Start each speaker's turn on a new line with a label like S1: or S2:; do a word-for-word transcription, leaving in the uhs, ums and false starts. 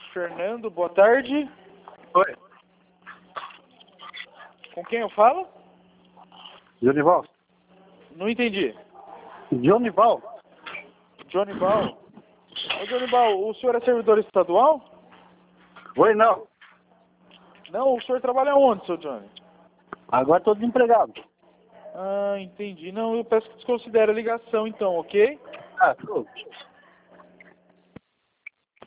S1: Fernando, boa tarde.
S2: Oi.
S1: Com quem eu falo?
S2: Jonival.
S1: Não entendi.
S2: Jonival?
S1: Jonival? Ô, Jonival, o senhor é servidor estadual?
S2: Oi, não.
S1: Não, o senhor trabalha onde, seu Johnny?
S2: Agora estou desempregado.
S1: Ah, entendi. Não, eu peço que desconsidere a ligação então, ok?
S2: Ah, tudo.